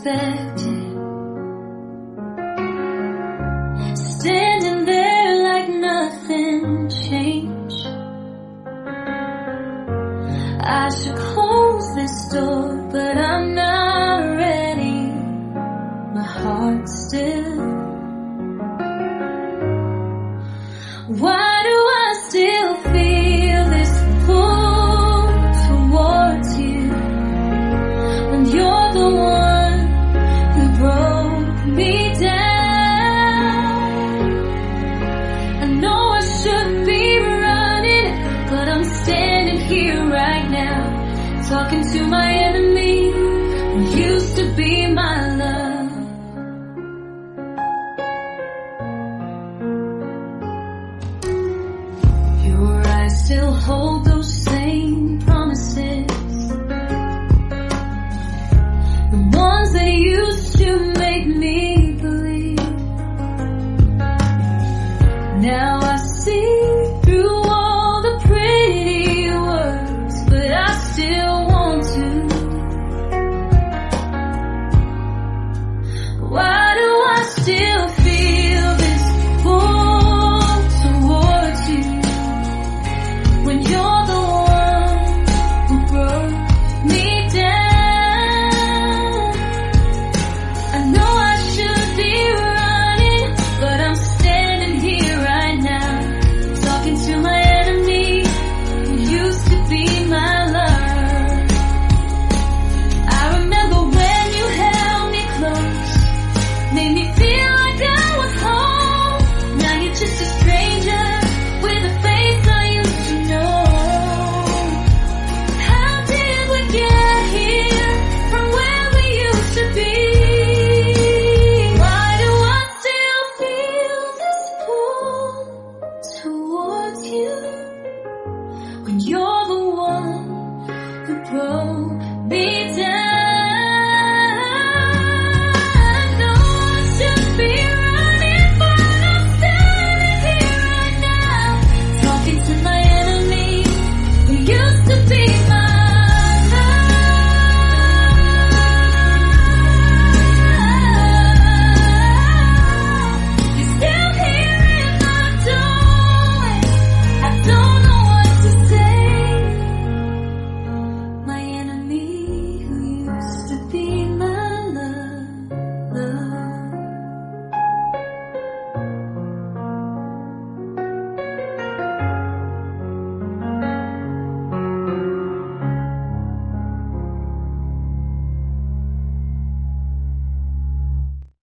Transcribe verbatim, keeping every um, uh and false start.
unexpected. Standing there like nothing changed. I should close this door, but I'm not ready. My heart still. Why do I still feel this pull towards you when you're the one who broke me down? I know I should be running, but I'm standing here right now, talking to my enemy who used to be my love. Your eyes still hold those same promises, the ones that used to make me